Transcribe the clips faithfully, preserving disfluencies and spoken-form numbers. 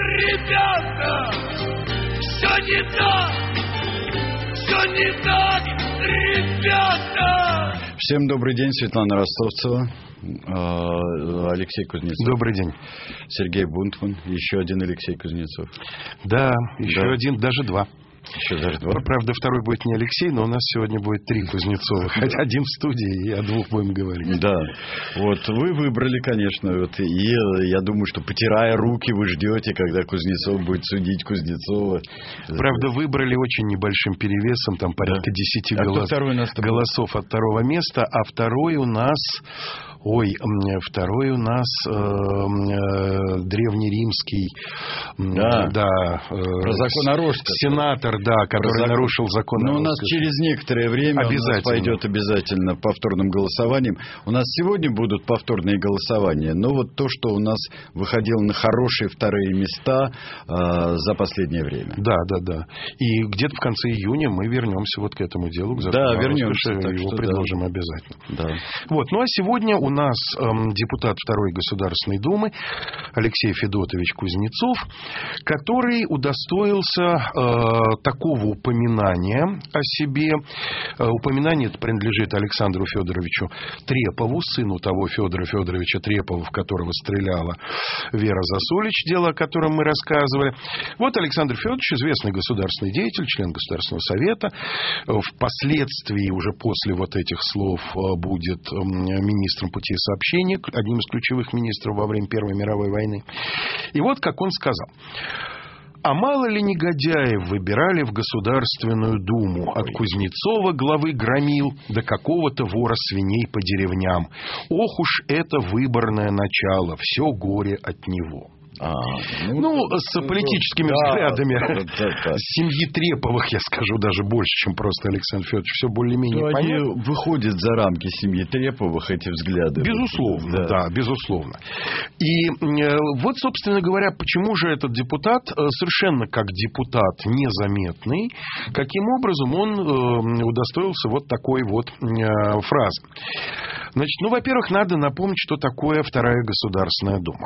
ребята, все не так, все не так, ребята. Всем добрый день, Светлана Ростовцева, Алексей Кузнецов. Добрый день. Сергей Бунтман, еще один Алексей Кузнецов. Да, еще да. один, даже два. Еще даже два. Правда, второй будет не Алексей, но у нас сегодня будет три Кузнецова. Один в студии, и о двух будем говорить. Да. Вот вы выбрали, конечно. Вот, и я думаю, что, потирая руки, вы ждете, когда Кузнецов будет судить Кузнецова. Правда, выбрали очень небольшим перевесом, там порядка да. десяти а голос... голосов от второго места, а второй у нас... Ой, второй у нас э, э, древнеримский да, да, э, про законорожца. Сенатор, да, который закон... нарушил закон. Но у нас через некоторое время обязательно. у нас пойдет обязательно повторным голосованием. У нас сегодня будут повторные голосования, но вот то, что у нас выходило на хорошие вторые места э, за последнее время. Да, да, да. И где-то в конце июня мы вернемся вот к этому делу. К да, вернемся. Так его что предложим да. обязательно. Да. Вот. Ну а сегодня у У нас эм, депутат Второй Государственной Думы Алексей Федотович Кузнецов, который удостоился э, такого упоминания о себе. Э, упоминание это принадлежит Александру Федоровичу Трепову, сыну того Федора Федоровича Трепова, в которого стреляла Вера Засулич, дело о котором мы рассказывали. Вот Александр Федорович, известный государственный деятель, член Государственного совета, э, впоследствии, уже после вот этих слов, э, будет э, министром путей сообщения, одним из ключевых министров во время Первой мировой войны. И вот как он сказал. А мало ли негодяев выбирали в Государственную Думу, от Кузнецова главы громил до какого-то вора свиней по деревням. Ох уж это выборное начало, все горе от него. А, ну, ну, с политическими да, взглядами да, да, да. семьи Треповых, я скажу, даже больше, чем просто Александр Федорович. Все более-менее ну, понятно. Они выходят за рамки семьи Треповых, эти взгляды. Безусловно, да, да безусловно. И э, вот, собственно говоря, почему же этот депутат, э, совершенно как депутат незаметный, каким образом он э, удостоился вот такой вот э, фразы. Значит, ну, во-первых, надо напомнить, что такое Вторая Государственная Дума.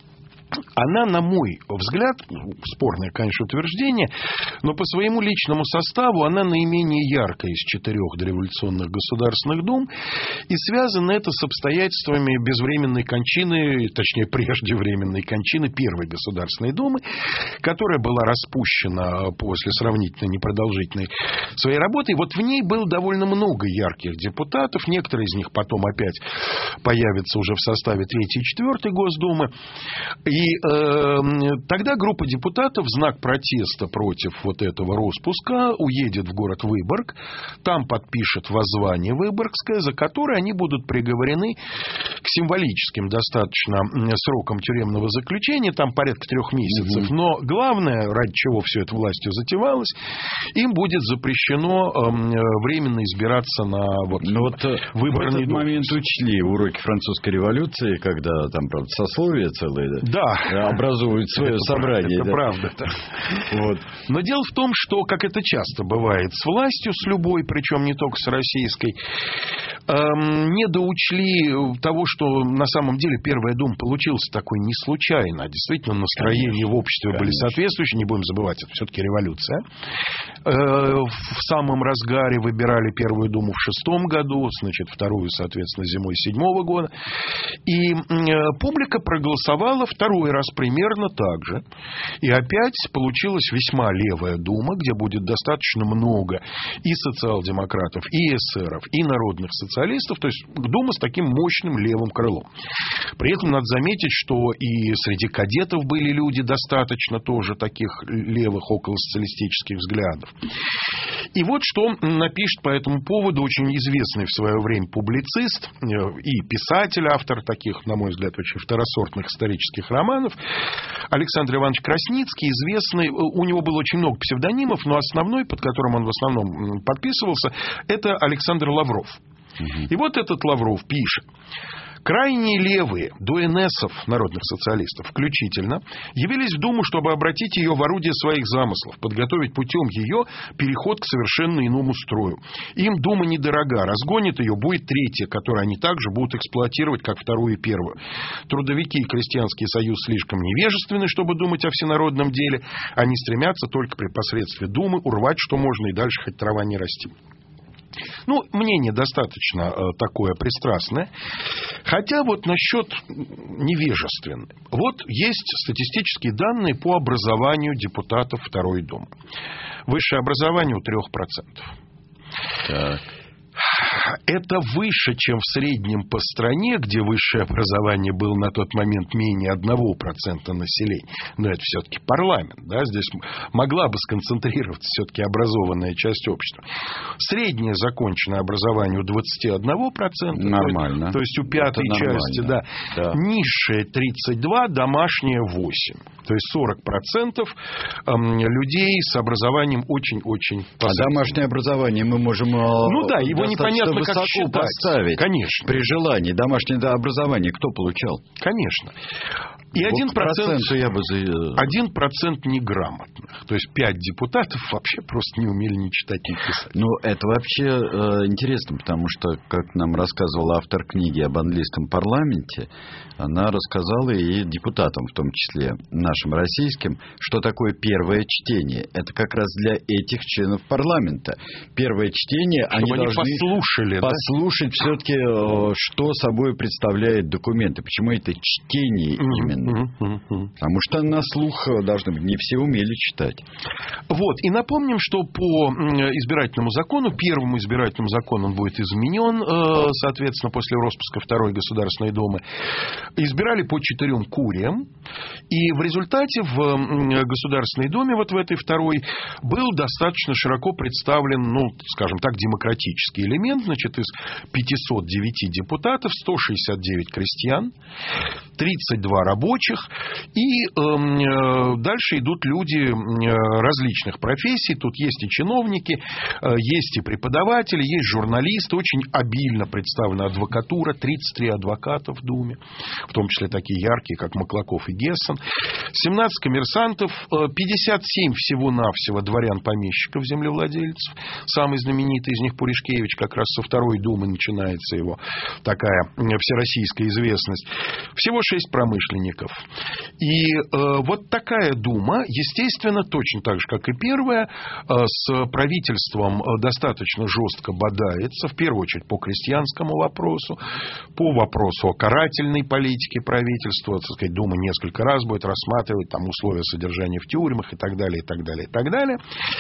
Она, на мой взгляд, спорное, конечно, утверждение, но по своему личному составу она наименее яркая из четырех дореволюционных государственных дум, и связано это с обстоятельствами безвременной кончины, точнее, преждевременной кончины Первой Государственной Думы, которая была распущена после сравнительно непродолжительной своей работы. И вот в ней было довольно много ярких депутатов, некоторые из них потом опять появятся уже в составе Третьей и Четвертой Госдумы. И э, тогда группа депутатов в знак протеста против вот этого распуска уедет в город Выборг, там подпишет воззвание выборгское, за которое они будут приговорены к символическим достаточно срокам тюремного заключения, там порядка трех месяцев. Угу. Но главное, ради чего все это властью затевалось, им будет запрещено э, временно избираться на вот, ну, вот выборный в этот момент учли уроки французской революции, когда там, правда, сословия целые, да? Да. образуют свое это собрание. Это да? правда. Вот. Но дело в том, что, как это часто бывает с властью, с любой, причем не только с российской, эм, не доучли того, что на самом деле Первая Дума получилась такой не случайно, а действительно настроения конечно, в обществе конечно. были соответствующие. Не будем забывать, это все-таки революция. Э, в самом разгаре выбирали Первую Думу в шестом году, значит, вторую, соответственно, зимой седьмого года. И э, публика проголосовала второй раз примерно так же. И опять получилась весьма левая дума, где будет достаточно много и социал-демократов, и эсеров, и народных социалистов. То есть дума с таким мощным левым крылом. При этом надо заметить, что и среди кадетов были люди достаточно тоже таких левых околосоциалистических взглядов. И вот что напишет по этому поводу очень известный в свое время публицист и писатель, автор таких, на мой взгляд, очень второсортных исторических романов, Александр Иванович Красницкий, известный, у него было очень много псевдонимов, но основной, под которым он в основном подписывался, это Александр Лавров. Угу. И вот этот Лавров пишет. Крайние левые, до эн эсов, народных социалистов, включительно, явились в Думу, чтобы обратить ее в орудие своих замыслов, подготовить путем ее переход к совершенно иному строю. Им Дума недорога, разгонит ее, будет третья, которую они также будут эксплуатировать, как вторую и первую. Трудовики и Крестьянский союз слишком невежественны, чтобы думать о всенародном деле. Они стремятся только при посредстве Думы урвать, что можно, и дальше хоть трава не расти. Ну, мнение достаточно э, такое пристрастное. Хотя вот насчет невежественной. Вот есть статистические данные по образованию депутатов Второй Думы. Высшее образование у трех процентов. Так. Это выше, чем в среднем по стране, где высшее образование было на тот момент менее одного процента населения. Но это все-таки парламент. Да? Здесь могла бы сконцентрироваться все-таки образованная часть общества. Среднее законченное образование у двадцать один процент. Нормально. То есть у пятой части. Да. Да. Низшее тридцать два процента, домашнее восемь процентов. То есть сорок процентов людей с образованием очень-очень посредственным. А домашнее образование мы можем... Ну да, его непонятно высоко как считать. Поставить. Конечно. При желании. Домашнее образование кто получал? Конечно. И один процент, я бы за... один процент неграмотных. То есть пять депутатов вообще просто не умели ни читать, ни писать. Ну, это вообще э, интересно, потому что, как нам рассказывала автор книги об английском парламенте, она рассказала и депутатам, в том числе нашим российским, что такое первое чтение. Это как раз для этих членов парламента. Первое чтение, чтобы они, они должны послушали, послушать да? все-таки, что собой представляет документы. Почему это чтение mm-hmm. именно? Mm-hmm. Потому что на слух должны быть. Не все умели читать. Вот. И напомним, что по избирательному закону, первому избирательному закону, он будет изменен, соответственно, после распуска Второй Государственной Думы, избирали по четырем куриям. И в результате в Государственной Думе, вот в этой второй, был достаточно широко представлен, ну, скажем так, демократический элемент. Значит, из пятисот девяти депутатов сто шестьдесят девять крестьян, тридцать два рабочих. И э, дальше идут люди различных профессий. Тут есть и чиновники, э, есть и преподаватели, есть журналисты. Очень обильно представлена адвокатура. тридцать три адвоката в Думе. В том числе такие яркие, как Маклаков и Гессен. семнадцать коммерсантов. пятьдесят семь всего-навсего дворян-помещиков, землевладельцев. Самый знаменитый из них Пуришкевич. Как раз со Второй Думы начинается его такая всероссийская известность. Всего шесть промышленников. И э, вот такая Дума, естественно, точно так же, как и первая, э, с правительством достаточно жестко бодается, в первую очередь по крестьянскому вопросу, по вопросу о карательной политике правительства. Так сказать, Дума несколько раз будет рассматривать там условия содержания в тюрьмах и так далее, и так далее, и так далее.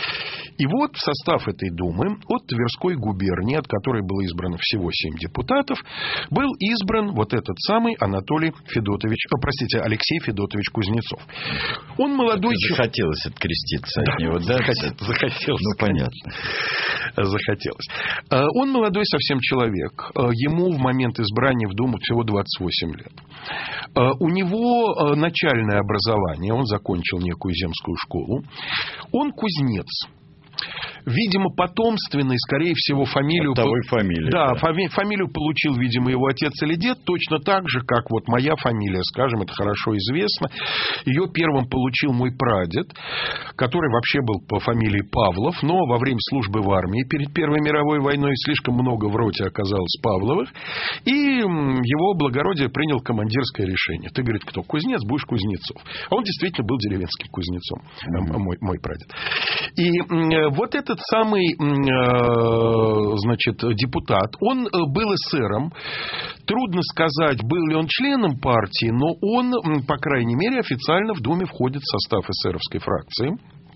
И вот в состав этой Думы от Тверской губернии, от которой было избрано всего семь депутатов, был избран вот этот самый Анатолий Федотович, о, простите, Алексей Федотович Кузнецов. Он молодой человек. Захотелось откреститься от него, да? Захотелось. Ну, понятно. Захотелось. Он молодой совсем человек. Ему в момент избрания в Думу всего двадцать восемь лет. У него начальное образование, он закончил некую земскую школу. Он кузнец. Видимо, потомственный, скорее всего, фамилию... Оттого и фамилия. Да, да. Фами... фамилию получил, видимо, его отец или дед, точно так же, как вот моя фамилия, скажем, это хорошо известно. Ее первым получил мой прадед, который вообще был по фамилии Павлов, но во время службы в армии перед Первой мировой войной слишком много в роте оказалось Павловых, и его благородие принял командирское решение. Ты, говорит, кто? Кузнец, будешь Кузнецов. А он действительно был деревенским кузнецом, mm-hmm. мой, мой прадед. И вот этот самый, значит, депутат, он был эсером. Трудно сказать, был ли он членом партии, но он, по крайней мере, официально в Думе входит в состав эсеровской фракции.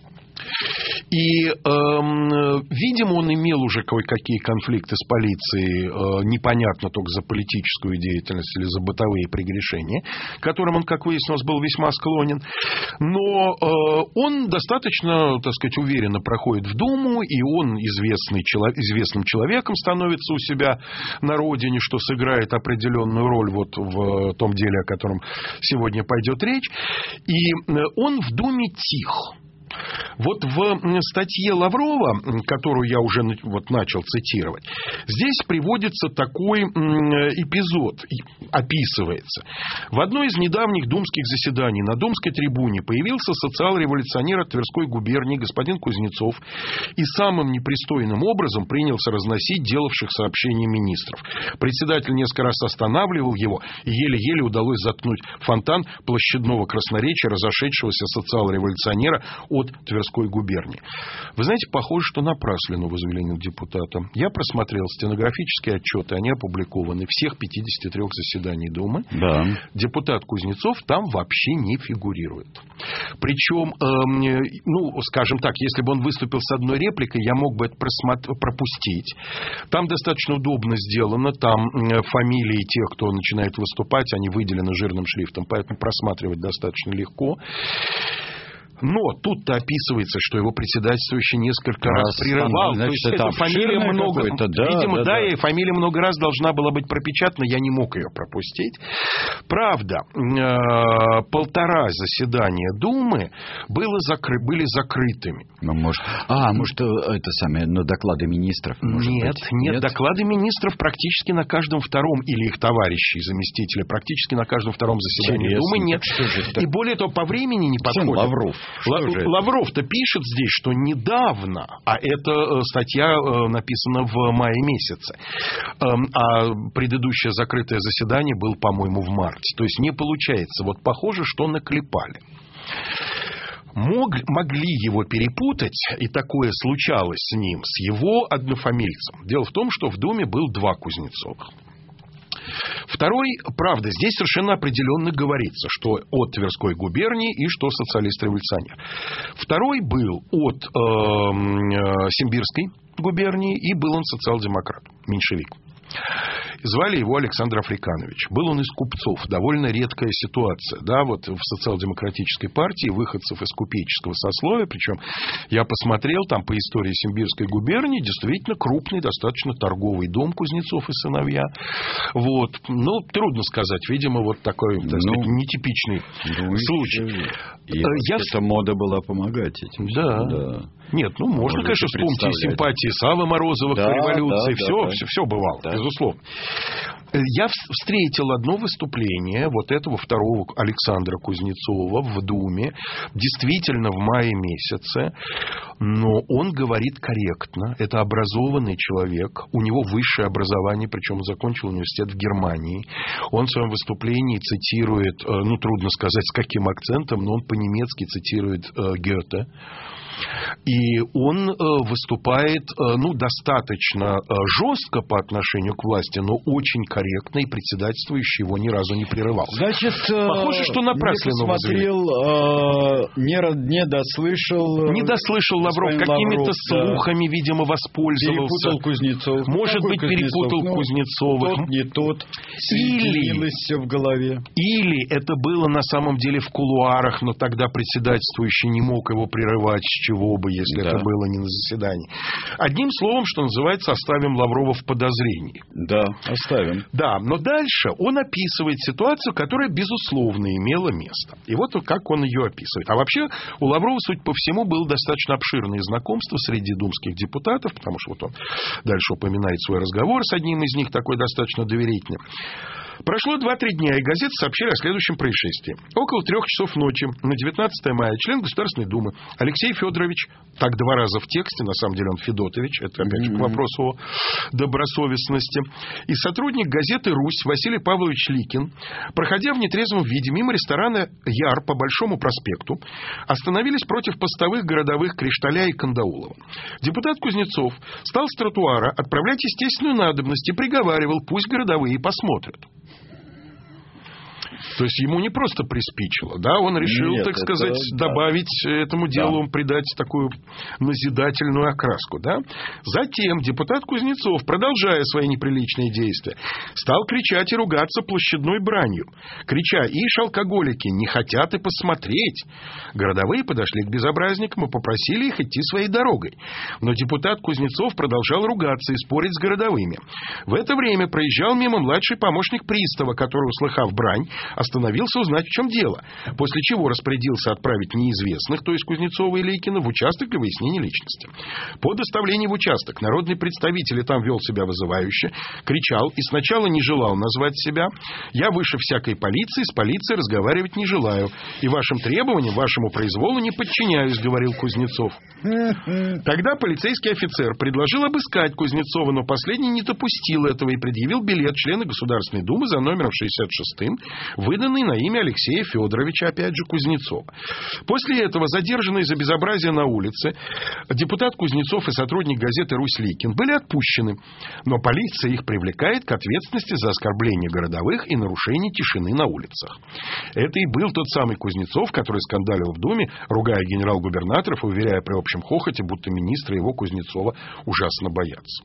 И, э, видимо, он имел уже кое-какие конфликты с полицией, э, непонятно только за политическую деятельность или за бытовые прегрешения, к которым он, как выяснилось, был весьма склонен. Но э, он достаточно, так сказать, уверенно проходит в Думу, и он известный, известным человеком становится у себя на родине, что сыграет определенную роль вот в том деле, о котором сегодня пойдет речь. И он в Думе тих. Вот в статье Лаврова, которую я уже вот начал цитировать, здесь приводится такой эпизод, описывается. В одной из недавних думских заседаний на Думской трибуне появился социал-революционер от Тверской губернии господин Кузнецов и самым непристойным образом принялся разносить делавших сообщения министров. Председатель несколько раз останавливал его, и еле-еле удалось заткнуть фонтан площадного красноречия разошедшегося социал-революционера от Тверской губернии. Вы знаете, похоже, что напраслину возвели над депутатом. Я просмотрел стенографические отчеты, они опубликованы, всех пятидесяти трёх заседаний Думы. Да. Депутат Кузнецов там вообще не фигурирует. Причем, э, ну, скажем так, если бы он выступил с одной репликой, я мог бы это пропустить. Там достаточно удобно сделано, там фамилии тех, кто начинает выступать, они выделены жирным шрифтом, поэтому просматривать достаточно легко. Но тут-то описывается, что его председательствующий несколько раз, раз прерывал. Значит, то есть, эта фамилия много... Да, видимо, да, да, да, и фамилия много раз должна была быть пропечатана, я не мог ее пропустить. Правда, полтора заседания Думы было закры... были закрытыми. Ну, может... А, может, это самое, но доклады министров? Может нет, быть? нет, нет, доклады министров практически на каждом втором, или их товарищи, заместители, практически на каждом втором заседании Интересно. Думы нет. И более того, по времени не подходит. Лавров. Лавров-то пишет здесь, что недавно, а эта статья написана в мае месяце, а предыдущее закрытое заседание было, по-моему, в марте. То есть не получается. Вот похоже, что наклепали. Мог, могли его перепутать, и такое случалось с ним, с его однофамильцем. Дело в том, что в Думе был два Кузнецова. Второй, правда, здесь совершенно определенно говорится, что от Тверской губернии и что социалист-революционер. Второй был от э, Симбирской губернии, и был он социал-демократ, меньшевик. Звали его Александр Африканович. Был он из купцов. Довольно редкая ситуация. Да, вот в социал-демократической партии выходцев из купеческого сословия. Причем я посмотрел там по истории Симбирской губернии. Действительно крупный, достаточно торговый дом Кузнецов и сыновья. Вот. Ну, трудно сказать. Видимо, вот такой, так сказать, ну, нетипичный ну, случай. И я... эта мода была помогать этим. Да. да. Нет, ну, можно, конечно, вспомнить симпатии Саввы Морозова да, к революции. Да, все, да, все, все бывало, да. безусловно. Я встретил одно выступление вот этого второго Александра Кузнецова в Думе, действительно в мае месяце, но он говорит корректно, это образованный человек, у него высшее образование, причем он закончил университет в Германии. Он в своем выступлении цитирует, ну, трудно сказать с каким акцентом, но он по-немецки цитирует Гёте. И он выступает, ну, достаточно жестко по отношению к власти, но очень корректно, и председательствующий его ни разу не прерывал. Значит, похоже, что напраслину посмотрел, не, не дослышал... Не дослышал Лавров, какими-то слухами, да. видимо, воспользовался. Перепутал Кузнецов. Может Какой быть, перепутал ну, Кузнецова. Тот, не тот. Или, все в голове. Или это было на самом деле в кулуарах, но тогда председательствующий не мог его прерывать, с чего бы, если да. это было не на заседании. Одним словом, что называется, оставим Лаврова в подозрении. Да, оставим. Да, но дальше он описывает ситуацию, которая, безусловно, имела место. И вот как он ее описывает. А вообще, у Лаврова, судя по всему, было достаточно обширное знакомство среди думских депутатов, потому что вот он дальше упоминает свой разговор с одним из них, такой достаточно доверительный. Прошло два-три дня, и газеты сообщили о следующем происшествии. Около трех часов ночи на девятнадцатое мая член Государственной Думы Алексей Федорович, так два раза в тексте, на самом деле он Федотович, это опять же к вопросу о добросовестности, и сотрудник газеты «Русь» Василий Павлович Ликин, проходя в нетрезвом виде мимо ресторана «Яр» по Большому проспекту, остановились против постовых городовых Кришталя и Кандаулова. Депутат Кузнецов стал с тротуара отправлять естественную надобность и приговаривал: пусть городовые посмотрят. То есть ему не просто приспичило, да, он решил, Нет, так это, сказать, да. добавить этому делу, да. придать такую назидательную окраску, да. Затем депутат Кузнецов, продолжая свои неприличные действия, стал кричать и ругаться площадной бранью, крича: ишь, алкоголики, не хотят и посмотреть. Городовые подошли к безобразникам и попросили их идти своей дорогой. Но депутат Кузнецов продолжал ругаться и спорить с городовыми. В это время проезжал мимо младший помощник пристава, который, услыхав брань, остановился узнать, в чем дело, после чего распорядился отправить неизвестных, то есть Кузнецова и Лейкина, в участок для выяснения личности. По доставлении в участок народный представитель и там вел себя вызывающе, кричал и сначала не желал назвать себя. «Я выше всякой полиции, с полицией разговаривать не желаю, и вашим требованиям, вашему произволу не подчиняюсь», — говорил Кузнецов. Тогда полицейский офицер предложил обыскать Кузнецова, но последний не допустил этого и предъявил билет члена Государственной Думы за номером шестьдесят шестым, выданный на имя Алексея Федоровича, опять же, Кузнецова. После этого задержанные за безобразие на улице депутат Кузнецов и сотрудник газеты «Русь» Лейкин были отпущены, но полиция их привлекает к ответственности за оскорбление городовых и нарушение тишины на улицах. Это и был тот самый Кузнецов, который скандалил в Думе, ругая генерал-губернаторов и уверяя при общем хохоте, будто министры его, Кузнецова, ужасно боятся.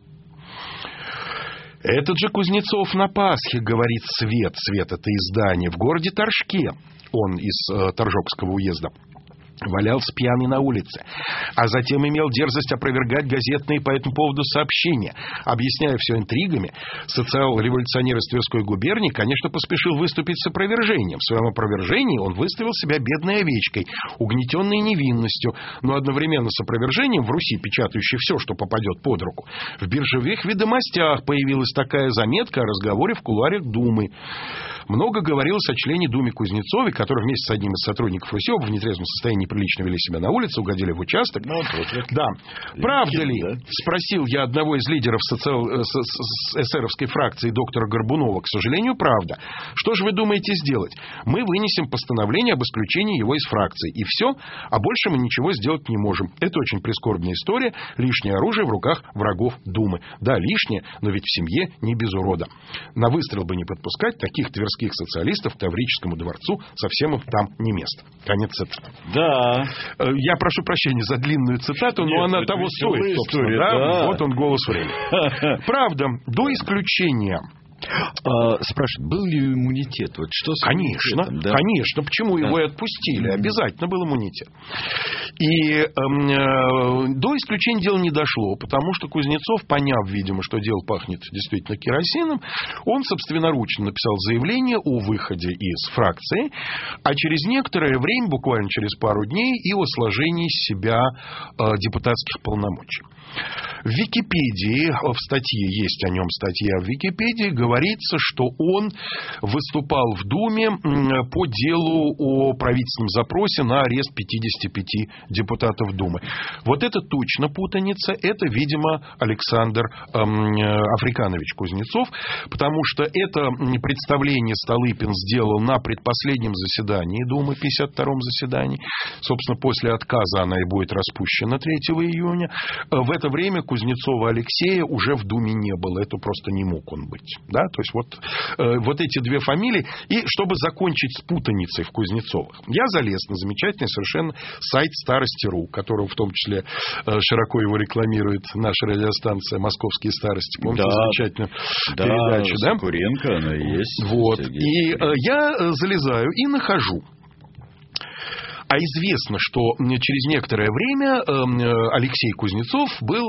Этот же Кузнецов на Пасхе, говорит Свет, Свет — это издание, в городе Торжке, он из э, Торжокского уезда, валялся пьяный на улице, а затем имел дерзость опровергать газетные по этому поводу сообщения. Объясняя все интригами, социал-революционер из Тверской губернии, конечно, поспешил выступить с опровержением. В своем опровержении он выставил себя бедной овечкой, угнетенной невинностью, но одновременно с опровержением в Руси, печатающей все, что попадет под руку, в биржевых ведомостях появилась такая заметка о разговоре в кулуарах Думы. Много говорилось о члене Думы Кузнецове, который вместе с одним из сотрудников Русева в нетрезвом состоянии неприлично вели себя на улице, угодили в участок. Ну, вот, да. Правда ли, да? Спросил я одного из лидеров социал... эсеровской фракции доктора Горбунова. К сожалению, правда. Что же вы думаете сделать? Мы вынесем постановление об исключении его из фракции. И все, а больше мы ничего сделать не можем. Это очень прискорбная история. Лишнее оружие в руках врагов Думы. Да, лишнее, но ведь в семье не без урода. На выстрел бы не подпускать таких тверских социалистов к Таврическому дворцу, совсем им там не место. Конец цитаты. Да. Я прошу прощения за длинную цитату, но Нет, она того стоит, собственно. История, да? Да. Вот он, голос времени. Правда, до исключения... А, спрашивают, был ли иммунитет? Вот что с конечно, да? конечно. Почему да. его и отпустили? Обязательно был иммунитет. И э, э, до исключения дело не дошло, потому что Кузнецов, поняв, видимо, что дело пахнет действительно керосином, он собственноручно написал заявление о выходе из фракции, а через некоторое время, буквально через пару дней, и о сложении с себя э, депутатских полномочий. В Википедии, в статье, есть о нем статья в Википедии, говорится, что он выступал в Думе по делу о правительственном запросе на арест пятидесяти пяти депутатов Думы. Вот это точно путаница, это, видимо, Александр эм, Африканович Кузнецов, потому что это представление Столыпин сделал на предпоследнем заседании Думы, пятьдесят втором заседании. Собственно, после отказа она и будет распущена третьего июня. В это время Кузнецова Алексея уже в Думе не было. Это просто не мог он быть. Да? То есть вот, э, вот эти две фамилии. И чтобы закончить с путаницей в Кузнецовых, я залез на замечательный совершенно сайт Старости.ру, которого в том числе э, широко его рекламирует наша радиостанция «Московские старости». Помните, да, замечательную да, передачу? Да, Куренко, она есть. Вот. И э, я залезаю и нахожу. А известно, что через некоторое время Алексей Кузнецов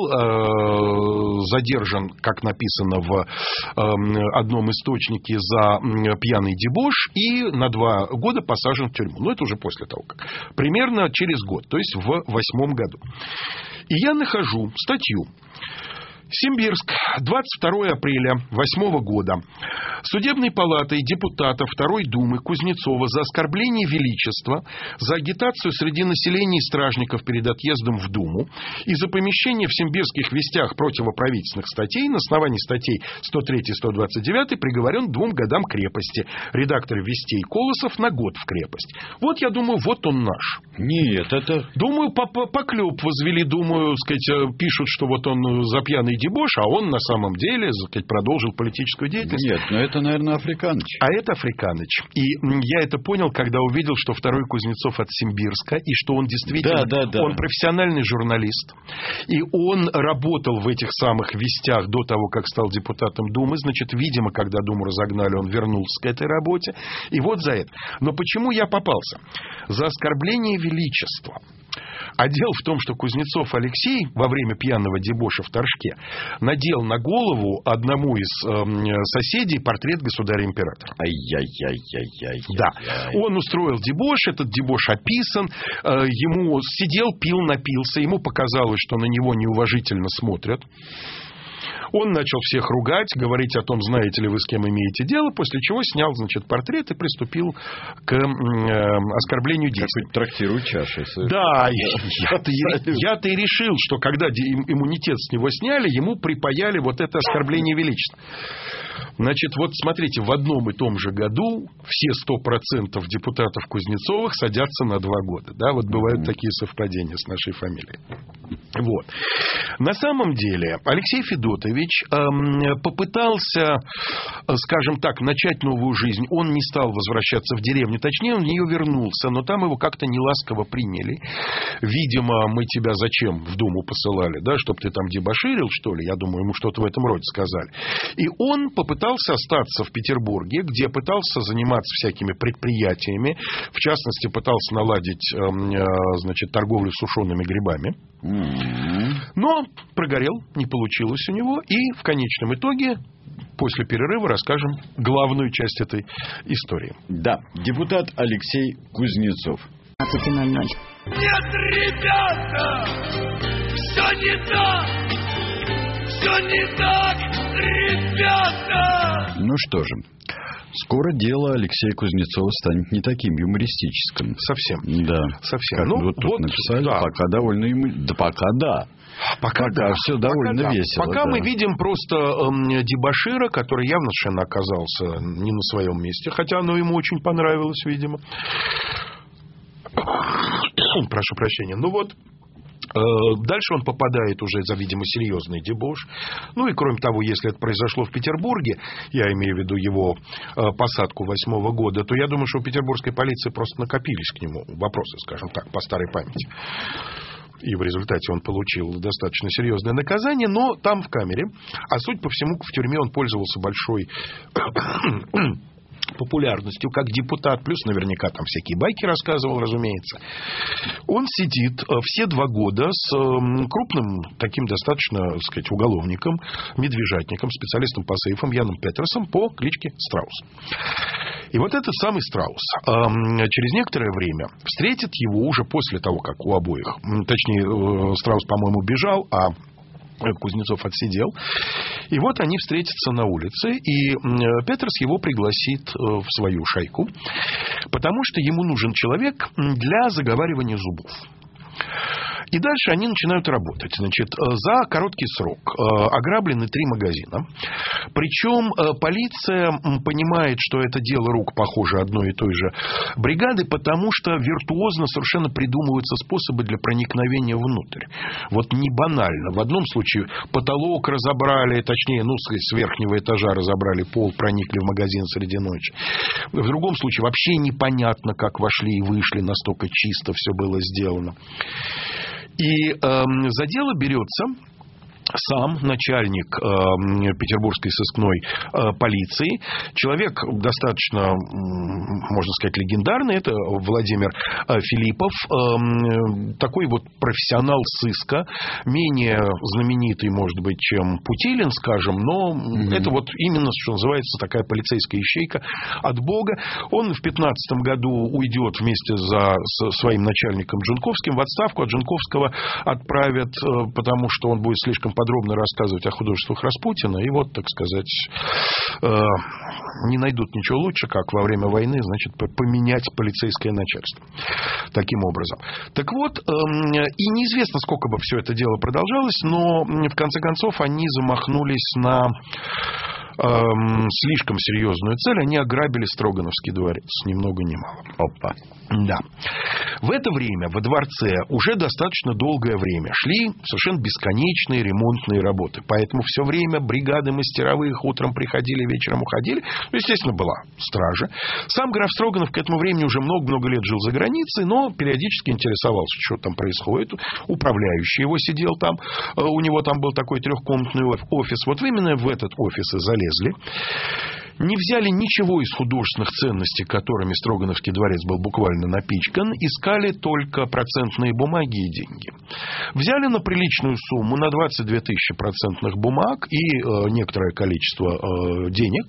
был задержан, как написано в одном источнике, за пьяный дебош и на два года посажен в тюрьму. Но это уже после того, как. Примерно через год, то есть в восьмом году. И я нахожу статью. Симбирск, двадцать второго апреля восьмого года. Судебной палатой депутата Второй Думы Кузнецова за оскорбление величества, за агитацию среди населения и стражников перед отъездом в Думу и за помещение в Симбирских вестях противоправительственных статей на основании статей сто три и сто двадцать девять приговорен двум годам крепости. Редактор вестей Колосов на год в крепость. Вот я думаю, вот он наш. Нет, это... Думаю, поклеп возвели, думаю, сказать, пишут, что вот он за пьяный дебош, а он на самом деле, сказать, продолжил политическую деятельность. Нет, но это, наверное, Африканыч. А это Африканыч. И я это понял, когда увидел, что второй Кузнецов от Симбирска, и что он действительно, да, да, да. он профессиональный журналист. И он работал в этих самых вестях до того, как стал депутатом Думы. Значит, видимо, когда Думу разогнали, он вернулся к этой работе. И вот за это. Но почему я попался? За оскорбление величества. А дело в том, что Кузнецов Алексей во время пьяного дебоша в Торжке надел на голову одному из э, соседей портрет государя-императора. Ай-яй-яй-яй-яй. Да. Он устроил дебош, этот дебош описан, э, ему сидел, пил, напился, ему показалось, что на него неуважительно смотрят. Он начал всех ругать, говорить о том, знаете ли вы, с кем имеете дело, после чего снял, значит, портрет и приступил к э, оскорблению действий. Какой трактируй чашей. Да, я-то, я-то и решил, что когда иммунитет с него сняли, ему припаяли вот это оскорбление величества. Значит, вот смотрите, в одном и том же году все сто процентов депутатов Кузнецовых садятся на два года. Да, вот бывают mm-hmm. такие совпадения с нашей фамилией. Вот. На самом деле Алексей Федотович эм, попытался, скажем так, начать новую жизнь. Он не стал возвращаться в деревню. Точнее, он в нее вернулся, но там его как-то неласково приняли. Видимо, мы тебя зачем в Думу посылали, да, чтобы ты там дебоширил, что ли? Я думаю, ему что-то в этом роде сказали. И он попытался остаться в Петербурге, где пытался заниматься всякими предприятиями. В частности, пытался наладить э, значит, торговлю сушеными грибами. Но прогорел, не получилось у него. И в конечном итоге, после перерыва, расскажем главную часть этой истории. Да, депутат Алексей Кузнецов. двадцать ноль ноль. Нет, ребята, все не так, все не так, ребята. Ну что же, скоро дело Алексея Кузнецова станет не таким юмористическим. Совсем. Да. Совсем. Как ну, вот тут вот, написали, да. пока довольно юмор... Да пока да. Пока, пока да. все довольно пока весело. Да. Пока да. мы видим просто э, дебошира, который явно совершенно оказался не на своем месте. Хотя оно ему очень понравилось, видимо. Прошу прощения. Ну вот. Дальше он попадает уже за, видимо, серьезный дебош. Ну и кроме того, если это произошло в Петербурге, я имею в виду его посадку восьмого года, то я думаю, что у петербургской полиции просто накопились к нему вопросы, скажем так, по старой памяти. И в результате он получил достаточно серьезное наказание, но там в камере. А судя по всему, в тюрьме он пользовался большой популярностью как депутат, плюс наверняка там всякие байки рассказывал, разумеется. Он сидит все два года с крупным таким достаточно, так сказать, уголовником, медвежатником, специалистом по сейфам Яном Петерсом по кличке Страус. И вот этот самый Страус через некоторое время встретит его уже после того, как у обоих, точнее, Страус, по-моему, бежал, а Кузнецов отсидел. И вот они встретятся на улице, и Петерс его пригласит в свою шайку, потому что ему нужен человек для заговаривания зубов. И дальше они начинают работать. Значит, за короткий срок ограблены три магазина. Причем полиция понимает, что это дело рук, похоже, одной и той же бригады, потому что виртуозно совершенно придумываются способы для проникновения внутрь. Вот не банально. В одном случае потолок разобрали, точнее, ну, с верхнего этажа разобрали пол, проникли в магазин среди ночи. В другом случае вообще непонятно, как вошли и вышли, настолько чисто все было сделано. И э, за дело берется сам начальник э, петербургской сыскной э, полиции, человек достаточно, можно сказать, легендарный, это Владимир э, Филиппов, э, такой вот профессионал сыска, менее знаменитый, может быть, чем Путилин, скажем, но mm-hmm. это вот именно, что называется, такая полицейская ищейка от Бога. Он в пятнадцатом году уйдет вместе за, с своим начальником Джунковским в отставку, а Джунковского отправят, э, потому что он будет слишком подробно рассказывать о художествах Распутина, и вот, так сказать, э, не найдут ничего лучше, как во время войны, значит, поменять полицейское начальство. Таким образом. Так вот, э, и неизвестно, сколько бы все это дело продолжалось, но в конце концов они замахнулись на эм, слишком серьезную цель. Они ограбили Строгановский дворец, ни много ни мало. Опа. Да. В это время во дворце уже достаточно долгое время шли совершенно бесконечные ремонтные работы. Поэтому все время бригады мастеровых утром приходили, вечером уходили. Ну, естественно, была стража. Сам граф Строганов к этому времени уже много-много лет жил за границей, но периодически интересовался, что там происходит. Управляющий его сидел там. У него там был такой трехкомнатный офис. Вот именно в этот офис и залезли. Не взяли ничего из художественных ценностей, которыми Строгановский дворец был буквально напичкан, искали только процентные бумаги и деньги. Взяли на приличную сумму, на двадцать две тысячи процентных бумаг и э, некоторое количество э, денег.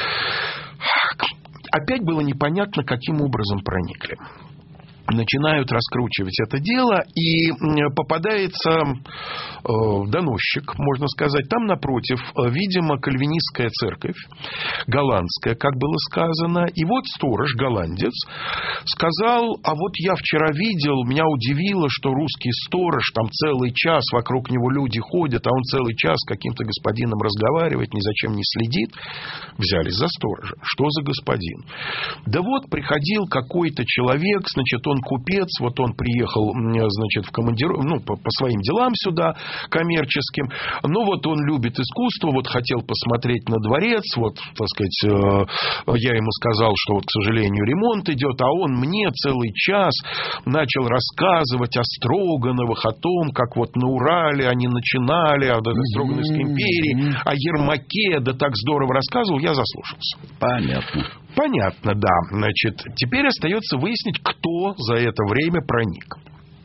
Опять было непонятно, каким образом проникли. Начинают раскручивать это дело, и попадается э, доносчик, можно сказать. Там напротив, видимо, кальвинистская церковь, голландская, как было сказано. И вот сторож, голландец, сказал: а вот я вчера видел, меня удивило, что русский сторож, там целый час вокруг него люди ходят, а он целый час с каким-то господином разговаривает, ни за чем не следит. Взялись за сторожа. Что за господин? Да вот приходил какой-то человек, значит, он купец, вот он приехал, значит, в командировку, ну, по, по своим делам сюда, коммерческим. Ну, вот он любит искусство, вот хотел посмотреть на дворец, вот, так сказать, э, я ему сказал, что вот, к сожалению, ремонт идет, а он мне целый час начал рассказывать о Строгановых, о том, как вот на Урале они начинали, о Строгановской империи, о Ермаке, да так здорово рассказывал, я заслушался. Понятно. Понятно, да. Значит, теперь остается выяснить, кто за это время проник.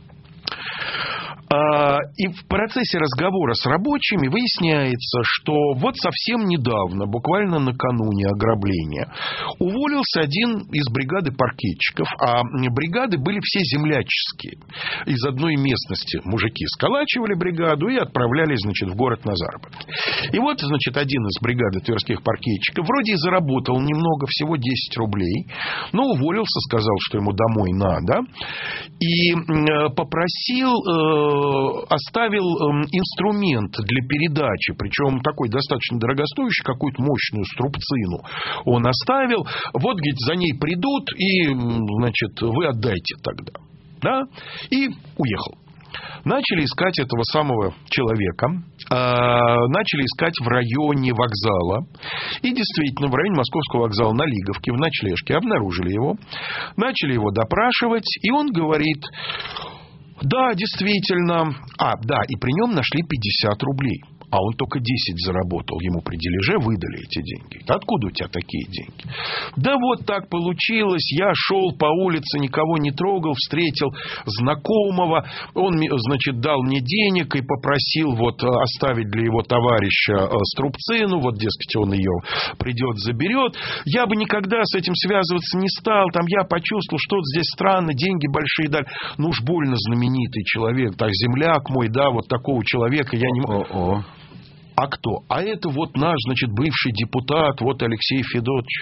И в процессе разговора с рабочими выясняется, что вот совсем недавно, буквально накануне ограбления, уволился один из бригады паркетчиков, а бригады были все земляческие. Из одной местности мужики сколачивали бригаду и отправлялись, значит, в город на заработки. И вот, значит, один из бригады тверских паркетчиков вроде и заработал немного, всего десять рублей, но уволился, сказал, что ему домой надо, и попросил... оставил инструмент для передачи, причем такой достаточно дорогостоящий, какую-то мощную струбцину он оставил. Вот, говорит, за ней придут, и, значит, вы отдайте тогда. Да? И уехал. Начали искать этого самого человека, начали искать в районе вокзала. И действительно, в районе Московского вокзала на Лиговке, в ночлежке, обнаружили его. Начали его допрашивать, и он говорит... Да, действительно. А, да, и при нем нашли пятьдесят рублей. А он только десять заработал. Ему при дележе выдали эти деньги. Откуда у тебя такие деньги? Да вот так получилось. Я шел по улице, никого не трогал, встретил знакомого. Он, значит, дал мне денег и попросил вот оставить для его товарища струбцину. Вот, дескать, он ее придет, заберет. Я бы никогда с этим связываться не стал. Там я почувствовал, что здесь странно, деньги большие дали. Ну уж больно знаменитый человек. Так, земляк мой, да, вот такого человека я не могу... О-о. А кто? А это вот наш, значит, бывший депутат, вот Алексей Федотович.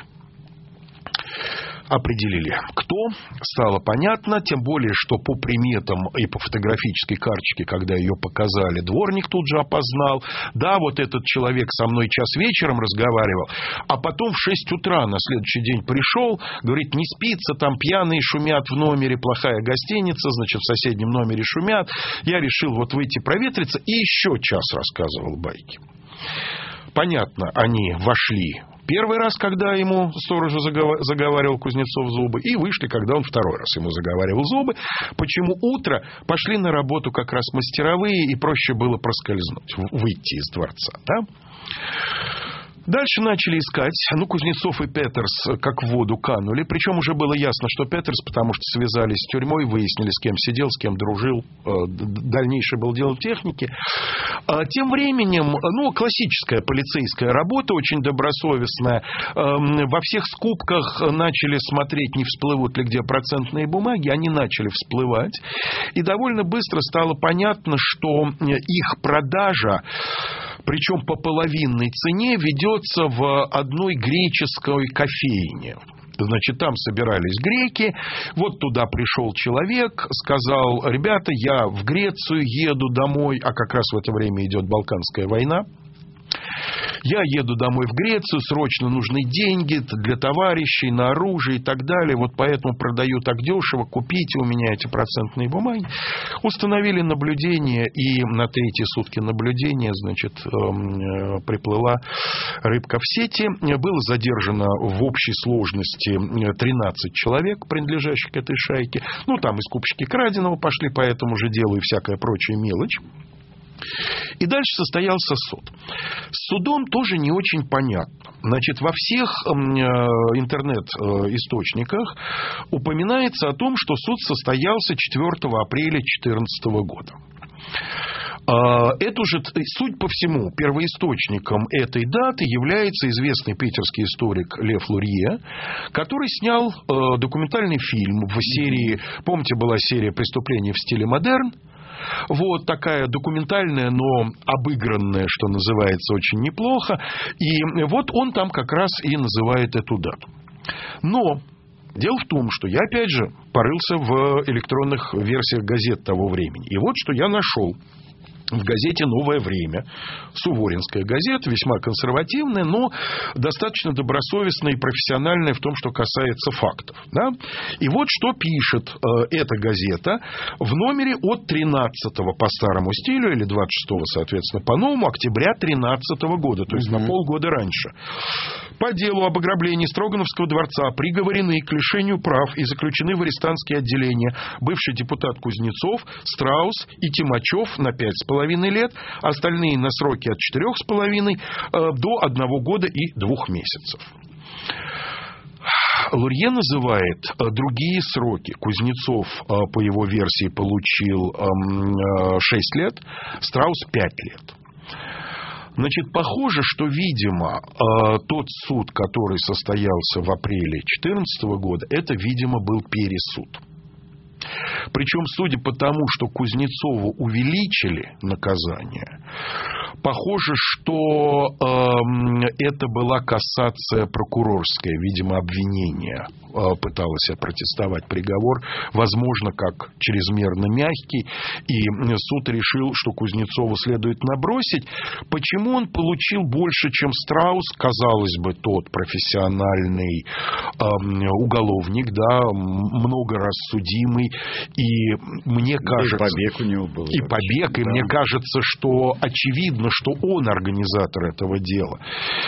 Определили, кто, стало понятно, тем более, что по приметам и по фотографической карточке, когда ее показали, дворник тут же опознал. Да, вот этот человек со мной час вечером разговаривал, а потом в шесть утра на следующий день пришел, говорит, не спится, там пьяные шумят в номере, плохая гостиница, значит, в соседнем номере шумят. Я решил вот выйти проветриться, и еще час рассказывал байки. Понятно, они вошли первый раз, когда ему сторожу заговаривал Кузнецов зубы, и вышли, когда он второй раз ему заговаривал зубы. Почему утро? Пошли на работу как раз мастеровые, и проще было проскользнуть, выйти из дворца, да? Дальше начали искать. Ну, Кузнецов и Петерс как в воду канули. Причем уже было ясно, что Петерс, потому что связались с тюрьмой, выяснили, с кем сидел, с кем дружил. Дальнейшее было дело техники. Тем временем, ну, классическая полицейская работа, очень добросовестная. Во всех скупках начали смотреть, не всплывут ли где процентные бумаги. Они начали всплывать. И довольно быстро стало понятно, что их продажа, причем по половинной цене, ведется в одной греческой кофейне. Значит, там собирались греки, вот туда пришел человек, сказал, ребята, я в Грецию еду домой, а как раз в это время идет Балканская война. Я еду домой в Грецию, срочно нужны деньги для товарищей, на оружие и так далее. Вот поэтому продаю так дешево, купите у меня эти процентные бумаги. Установили наблюдение, и на третьи сутки наблюдения, значит, приплыла рыбка в сети. Было задержано в общей сложности тринадцать человек, принадлежащих к этой шайке. Ну, там и скупщики краденого пошли по этому же делу и всякая прочая мелочь. И дальше состоялся суд. С судом тоже не очень понятно. Значит, во всех интернет-источниках упоминается о том, что суд состоялся четвёртого апреля две тысячи четырнадцатого года. Это же, суть по всему, первоисточником этой даты является известный питерский историк Лев Лурье, который снял документальный фильм в серии, помните, была серия «Преступления в стиле модерн». Вот такая документальная, но обыгранная, что называется, очень неплохо. И вот он там как раз и называет эту дату. Но дело в том, что я, опять же, порылся в электронных версиях газет того времени. И вот что я нашел. В газете «Новое время», суворинская газета, весьма консервативная, но достаточно добросовестная и профессиональная в том, что касается фактов. Да? И вот что пишет э, эта газета в номере от тринадцатого по старому стилю, или двадцать шестого, соответственно, по новому, октября тринадцатого года, то есть mm-hmm. на полгода раньше. По делу об ограблении Строгановского дворца приговорены к лишению прав и заключены в арестантские отделения бывший депутат Кузнецов, Страус и Тимачев на пять с половиной лет, остальные на сроки от четырех с половиной до одного года и двух месяцев. Лурье называет другие сроки. Кузнецов, по его версии, получил шесть лет, Страус пять лет. Значит, похоже, что, видимо, тот суд, который состоялся в апреле две тысячи четырнадцатого года, это, видимо, был пересуд. Причем, судя по тому, что Кузнецову увеличили наказание, похоже, что э, это была кассация прокурорская, видимо, обвинение э, пыталось опротестовать приговор, возможно, как чрезмерно мягкий, и суд решил, что Кузнецову следует набросить. Почему он получил больше, чем Страус, казалось бы, тот профессиональный э, уголовник, да, много раз судимый, и мне кажется... Да, и побег у него был. И побег, да. И мне кажется, что очевидно, что он организатор этого дела.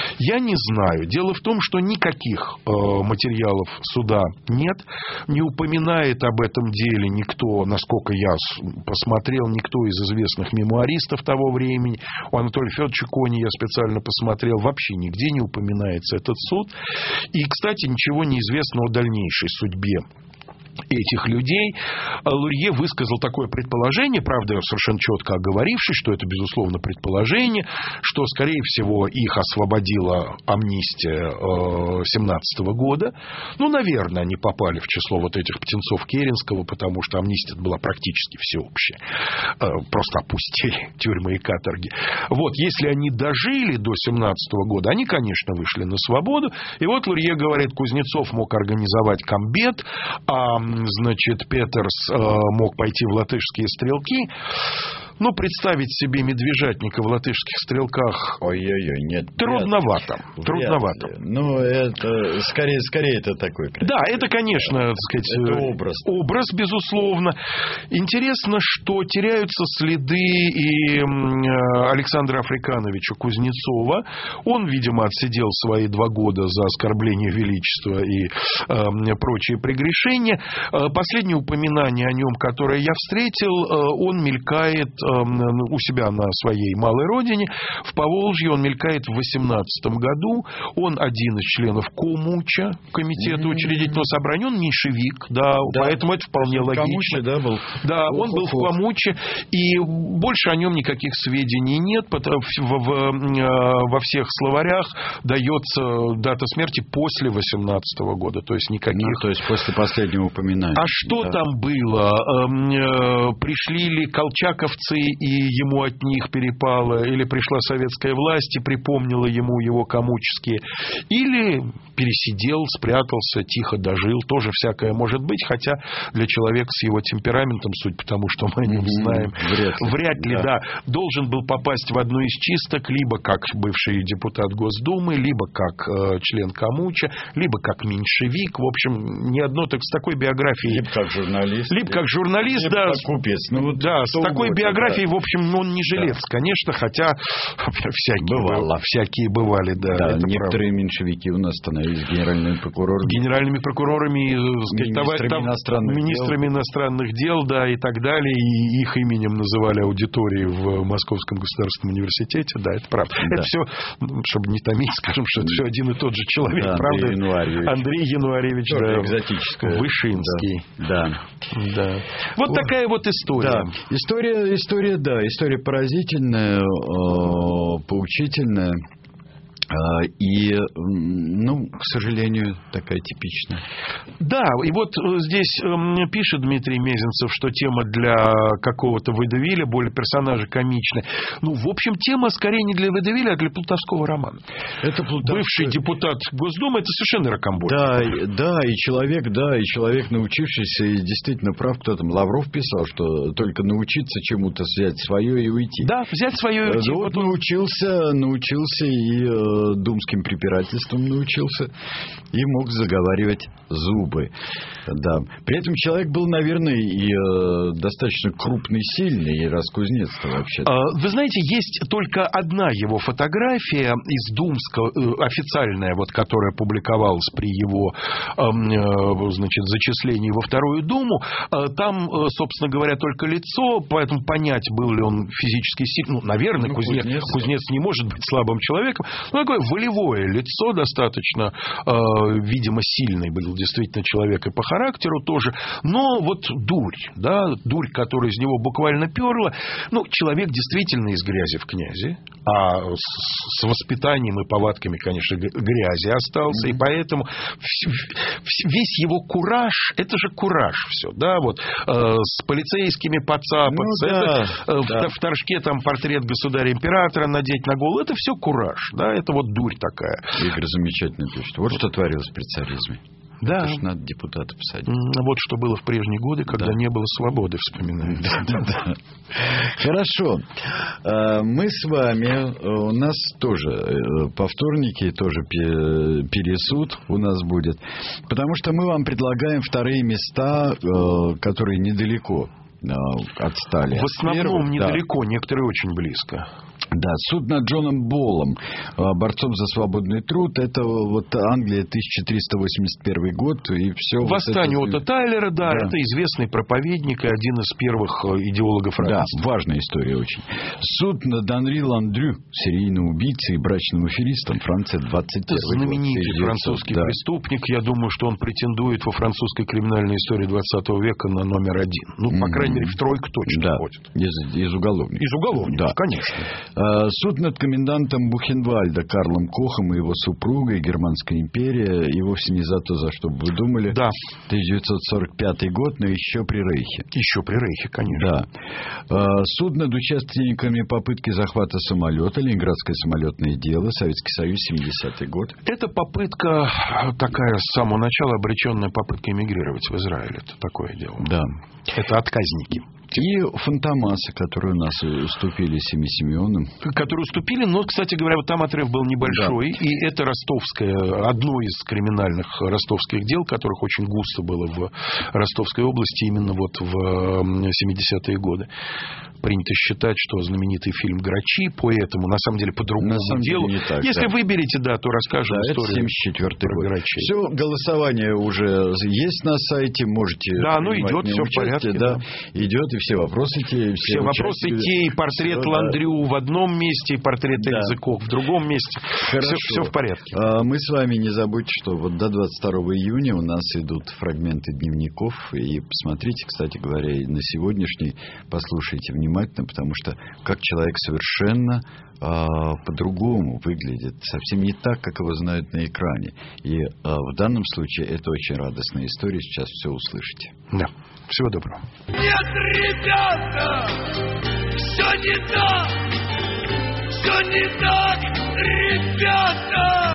Я не знаю. Дело в том, что никаких э, материалов суда нет. Не упоминает об этом деле никто, насколько я посмотрел, никто из известных мемуаристов того времени. У Анатолия Федоровича Кони я специально посмотрел. Вообще нигде не упоминается этот суд. И, кстати, ничего не известно о дальнейшей судьбе этих людей. Лурье высказал такое предположение, правда, совершенно четко оговорившись, что это, безусловно, предположение, что, скорее всего, их освободила амнистия семнадцатого года. Ну, наверное, они попали в число вот этих птенцов Керенского, потому что амнистия была практически всеобщая. Просто опустили тюрьмы и каторги. Вот, если они дожили до семнадцатого года, они, конечно, вышли на свободу. И вот Лурье говорит, Кузнецов мог организовать комбет, а значит, Петерс э, мог пойти в латышские стрелки. Ну, представить себе Медвежатника в латышских стрелках Ой-ой-ой, нет, трудновато. Вряд трудновато. Ну, это скорее, скорее это такой красивый. Да, это, конечно, так сказать, это образ. Образ, безусловно. Интересно, что теряются следы и Александра Африкановича Кузнецова. Он, видимо, отсидел свои два года за оскорбление величества и э, прочие прегрешения. Последнее упоминание о нем, которое я встретил, он мелькает у себя на своей малой родине, в Поволжье. Он мелькает в восемнадцатом году. Он один из членов Комуча, комитета mm-hmm. учредительного собрания. Он меньшевик, да, да. Поэтому это вполне логично. Комуче, да, был? Да, он был в Комуче, и больше о нем никаких сведений нет. Во всех словарях дается дата смерти после восемнадцатого года, то есть никаких. Ну, то есть после последнего упоминания. А что да. там было? Пришли ли колчаковцы, и ему от них перепало, или пришла советская власть и припомнила ему его коммуческие, или пересидел, спрятался, тихо дожил, тоже всякое может быть, хотя для человека с его темпераментом, суть потому, что мы о нем знаем, вряд ли, вряд ли да. да, должен был попасть в одну из чисток, либо как бывший депутат Госдумы, либо как э, член коммуча, либо как меньшевик, в общем, ни одно так с такой биографией. Либо как журналист. Либо как журналист, либо да. Как купец. Ну, вот да, с такой биографией фотографии, да. В общем, он не жилец, да. Конечно, хотя всякие бывало. Всякие бывали, да. Да, некоторые правда. Меньшевики у нас становились генеральными прокурорами. Генеральными прокурорами, министрами, там, иностранных, министрами дел. иностранных дел, да, и так далее. И их именем называли аудитории в Московском государственном университете. Да, это правда. Да. Это все, чтобы не томить, скажем, что это все один и тот же человек, да, правда? Андрей Януаревич. Андрей Януаревич, да. Экзотическое. Вышинский. Да. Да. Вот О, такая вот история. Да. История, история, да, история поразительная, э, поучительная. И, ну, к сожалению, такая типичная. Да, и вот здесь пишет Дмитрий Мезенцев, что тема для какого-то Водевиля, более персонажа комичная. Ну, в общем, тема скорее не для Водевиля, а для плутовского романа. Это Плутовский... Бывший депутат Госдумы, это совершенно ракомболь. Да, да, и человек, да, и человек, научившийся, и действительно прав, кто там, Лавров писал, что только научиться чему-то, взять свое и уйти. Да, взять свое и уйти. Да, вот потом... научился, научился и... думским препирательством научился и мог заговаривать зубы. Да. При этом человек был, наверное, и э, достаточно крупный, сильный, и раскузнец-то вообще. Вы знаете, есть только одна его фотография из Думска, официальная, вот, которая публиковалась при его э, значит, зачислении во Вторую Думу. Там, собственно говоря, только лицо, поэтому понять, был ли он физически сильный. Ну, наверное, ну, кузнец, кузнец, кузнец не может быть слабым человеком. Но такое волевое лицо достаточно, э, видимо, сильный был действительно человек и по характеру тоже, но вот дурь, да, дурь, которая из него буквально перла, ну, человек действительно из грязи в князи, а с, с воспитанием и повадками, конечно, грязи остался, mm-hmm. и поэтому весь его кураж, это же кураж все, да, вот, э, с полицейскими поцапаться, ну, да, это, э, да. в, в торжке там портрет государя-императора надеть на голову, это все кураж, да, это вот дурь такая. Игорь замечательно пишет. Вот что творилось при царизме. Да. Потому что надо депутата посадить. Вот что было в прежние годы, когда да. не было свободы, вспоминаю. Да, да, да. Хорошо. Мы с вами, у нас тоже по вторнике тоже пересуд у нас будет, потому что мы вам предлагаем вторые места, которые недалеко отстали. В основном недалеко, да. Некоторые очень близко. Да, суд над Джоном Боллом, борцом за свободный труд, это вот Англия, тысяча триста восемьдесят первый год, и все. Восстание вот это... Отто Тайлера, да, да, это известный проповедник и один из первых идеологов равенства. Да, важная история очень. Суд над Анри Ландрю, серийным убийцей и брачным аферистом, Франция, двадцать первый знаменитый год. французский да. преступник, я думаю, что он претендует во французской криминальной истории двадцатого века на номер один. Ну, по mm-hmm. крайней мере, в тройку точно да. входит. Из, из уголовников. Из уголовников, да. Конечно. Суд над комендантом Бухенвальда Карлом Кохом и его супругой, Германская империя, и вовсе не за то, за что бы вы думали. Да. тысяча девятьсот сорок пятый год, но еще при Рейхе. Еще при Рейхе, конечно. Да. Суд над участниками попытки захвата самолета, Ленинградское самолетное дело, Советский Союз, семидесятый год. Это попытка такая с самого начала, обреченная попытка эмигрировать в Израиль. Это такое дело. Да. Это отказники. И Фантомасы, которые у нас уступили Семи Симеоном. Которые уступили, но, кстати говоря, вот там отрыв был небольшой. Да. И это ростовское, одно из криминальных ростовских дел, которых очень густо было в Ростовской области именно вот в семидесятые годы. Принято считать, что знаменитый фильм «Грачи» по этому, на самом деле, по другому делу. Деле так, Если да. выберете, да, то расскажем да, историю. Это семьдесят четвёртый год. Грачей. Все, голосование уже есть на сайте, можете... Да, ну идет, все в порядке. Да. Да. Идет, и все вопросы те. Все, все вопросы те, и портрет все, Ландрю да. в одном месте, и портрет да. Языков в другом месте. Хорошо. Все, все в порядке. А, мы с вами не забудьте, что вот до двадцать второго июня у нас идут фрагменты дневников. И посмотрите, кстати говоря, и на сегодняшний, послушайте внимательно, потому что как человек совершенно а, по-другому выглядит, совсем не так, как его знают на экране. И а, в данном случае это очень радостная история. Сейчас все услышите. Да. Всего доброго. Нет, ребята, все не так, все не так, ребята.